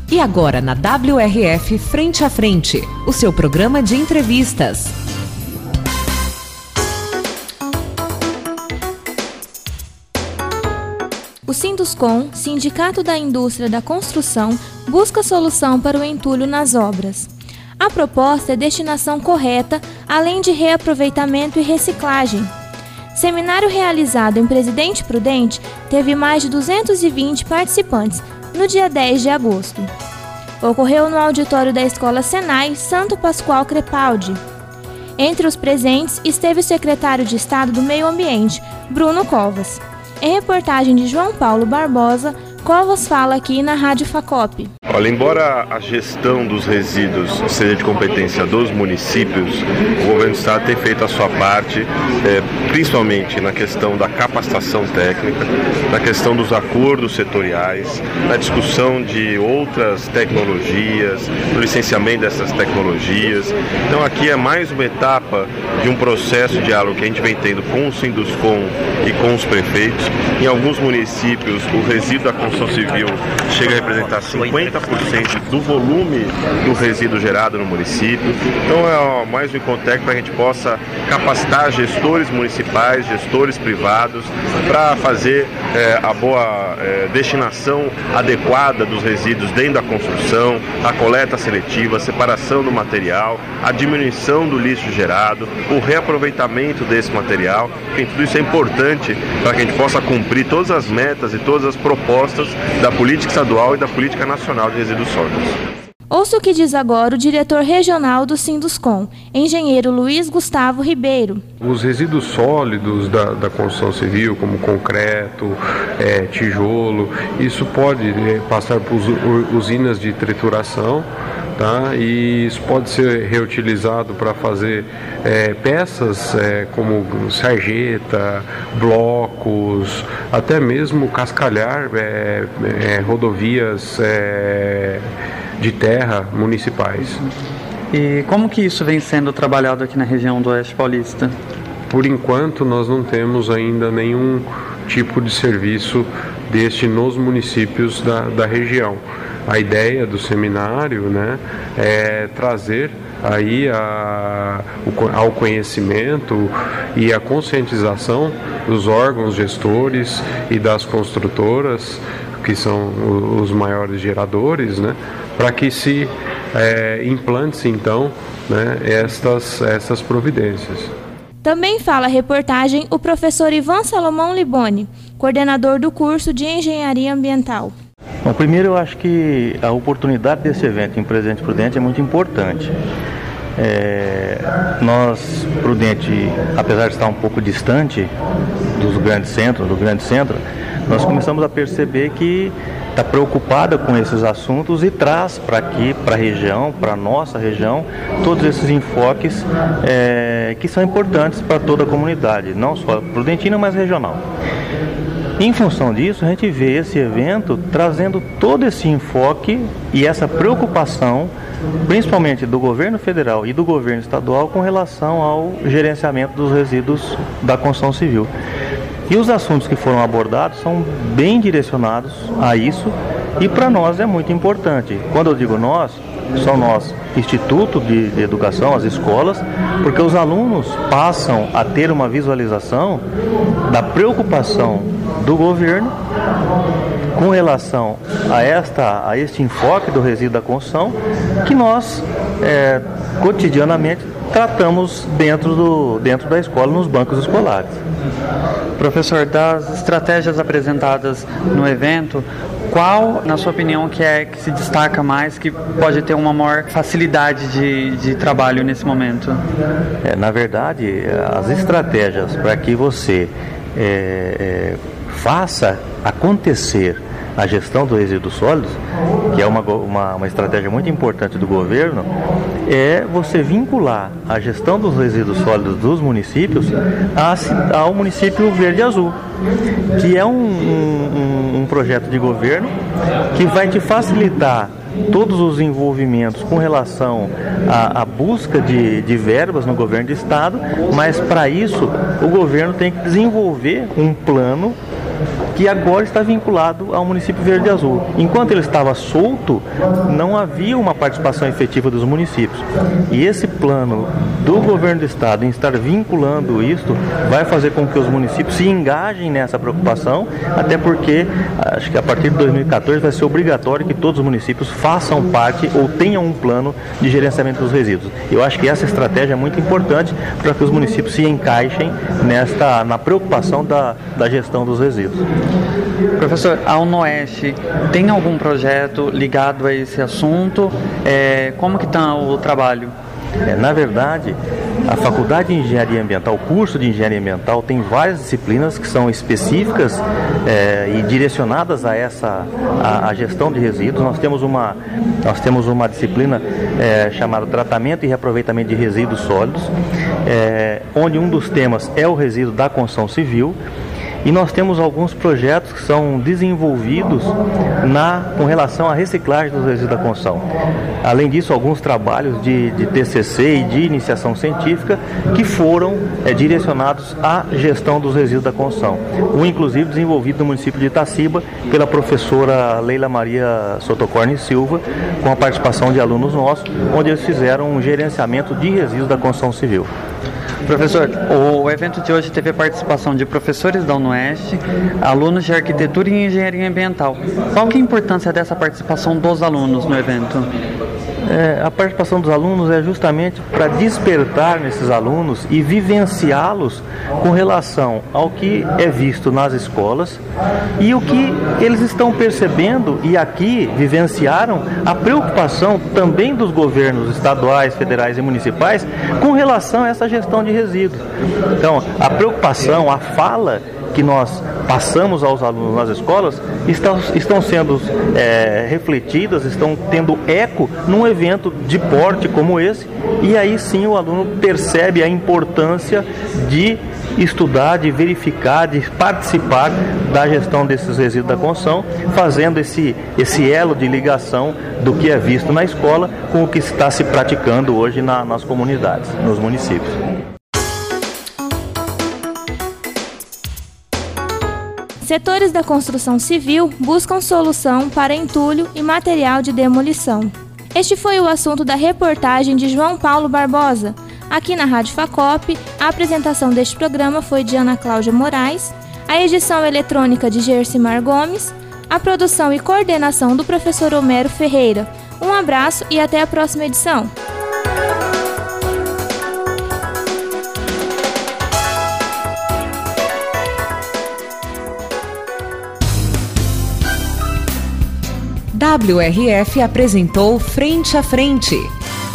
E agora na WRF Frente a Frente, o seu programa de entrevistas. O Sinduscon, Sindicato da Indústria da Construção, busca solução para o entulho nas obras. A proposta é destinação correta, além de reaproveitamento e reciclagem. Seminário realizado em Presidente Prudente teve mais de 220 participantes no dia 10 de agosto. Ocorreu no auditório da Escola Senai Santo Pascoal Crepaldi. Entre os presentes esteve o secretário de Estado do Meio Ambiente, Bruno Covas. Em reportagem de João Paulo Barbosa, Covas fala aqui na Rádio Facop. Olha, embora a gestão dos resíduos seja de competência dos municípios, o governo do estado tem feito a sua parte, principalmente na questão da capacitação técnica, na questão dos acordos setoriais, na discussão de outras tecnologias, do licenciamento dessas tecnologias. Então aqui é mais uma etapa de um processo de diálogo que a gente vem tendo com o Sinduscon e com os prefeitos. Em alguns municípios, o resíduo da construção civil chega a representar 50% do volume do resíduo gerado no município. Então é mais um encontro para que a gente possa capacitar gestores municipais, gestores privados, para fazer a boa destinação adequada dos resíduos dentro da construção, a coleta seletiva, a separação do material, a diminuição do lixo gerado, o reaproveitamento desse material. Enfim, tudo isso é importante para que a gente possa cumprir todas as metas e todas as propostas da política estadual e da política nacional de resíduos sólidos. Ouça o que diz agora o diretor regional do Sinduscon, engenheiro Luiz Gustavo Ribeiro. Os resíduos sólidos da construção civil, como concreto, tijolo, isso pode passar por usinas de trituração, tá? E isso pode ser reutilizado para fazer peças como sarjeta, blocos, até mesmo cascalhar rodovias de terra municipais. E como que isso vem sendo trabalhado aqui na região do Oeste Paulista? Por enquanto nós não temos ainda nenhum tipo de serviço deste nos municípios da região. A ideia do seminário, né, é trazer aí ao conhecimento e a conscientização dos órgãos gestores e das construtoras, que são os maiores geradores, né, para que se implante então, né, essas providências. Também fala a reportagem o professor Ivan Salomão Liboni, coordenador do curso de Engenharia Ambiental. Bom, primeiro eu acho que a oportunidade desse evento em Presidente Prudente é muito importante. Nós, Prudente, apesar de estar um pouco distante do grande centro, nós começamos a perceber que está preocupada com esses assuntos e traz para aqui, para a região, para a nossa região, todos esses enfoques que são importantes para toda a comunidade, não só prudentina, mas regional. Em função disso, a gente vê esse evento trazendo todo esse enfoque e essa preocupação, principalmente do governo federal e do governo estadual, com relação ao gerenciamento dos resíduos da construção civil. E os assuntos que foram abordados são bem direcionados a isso e para nós é muito importante. Quando eu digo nós, são nós, Instituto de Educação, as escolas, porque os alunos passam a ter uma visualização da preocupação do governo com relação a este enfoque do resíduo da construção que nós cotidianamente tratamos dentro da escola, nos bancos escolares. Professor, das estratégias apresentadas no evento, qual, na sua opinião, que se destaca mais, que pode ter uma maior facilidade de trabalho nesse momento? Na verdade, as estratégias para que você faça acontecer a gestão dos resíduos sólidos, que é uma estratégia muito importante do governo, é você vincular a gestão dos resíduos sólidos dos municípios ao município Verde Azul, que é um projeto de governo que vai te facilitar todos os envolvimentos com relação à busca de verbas no governo do estado, mas para isso o governo tem que desenvolver um plano que agora está vinculado ao município Verde e Azul. Enquanto ele estava solto, não havia uma participação efetiva dos municípios. E esse plano do governo do estado em estar vinculando isto vai fazer com que os municípios se engajem nessa preocupação, até porque acho que a partir de 2014 vai ser obrigatório que todos os municípios façam parte ou tenham um plano de gerenciamento dos resíduos. Eu acho que essa estratégia é muito importante para que os municípios se encaixem na preocupação da gestão dos resíduos. Professor, a UNOeste tem algum projeto ligado a esse assunto? Como que está o trabalho? Na verdade, a Faculdade de Engenharia Ambiental, o curso de Engenharia Ambiental, tem várias disciplinas que são específicas e direcionadas a gestão de resíduos. Nós temos uma disciplina chamada Tratamento e Reaproveitamento de Resíduos Sólidos, onde um dos temas é o resíduo da construção civil. E nós temos alguns projetos que são desenvolvidos com relação à reciclagem dos resíduos da construção. Além disso, alguns trabalhos de TCC e de iniciação científica que foram direcionados à gestão dos resíduos da construção. Um, inclusive, desenvolvido no município de Itaciba pela professora Leila Maria Sotocorni Silva, com a participação de alunos nossos, onde eles fizeram um gerenciamento de resíduos da construção civil. Professor, o evento de hoje teve a participação de professores da UNOeste, alunos de arquitetura e engenharia ambiental. Qual que é a importância dessa participação dos alunos no evento? A participação dos alunos é justamente para despertar nesses alunos e vivenciá-los com relação ao que é visto nas escolas e o que eles estão percebendo e aqui vivenciaram a preocupação também dos governos estaduais, federais e municipais com relação a essa gestão de resíduos. Então, a preocupação, a fala que nós passamos aos alunos nas escolas estão sendo refletidas, estão tendo eco num evento de porte como esse, e aí sim o aluno percebe a importância de estudar, de verificar, de participar da gestão desses resíduos da construção, fazendo esse elo de ligação do que é visto na escola com o que está se praticando hoje nas comunidades, nos municípios. Setores da construção civil buscam solução para entulho e material de demolição. Este foi o assunto da reportagem de João Paulo Barbosa. Aqui na Rádio Facop, a apresentação deste programa foi de Ana Cláudia Moraes, a edição eletrônica de Gersimar Gomes, a produção e coordenação do professor Homero Ferreira. Um abraço e até a próxima edição. WRF apresentou Frente a Frente.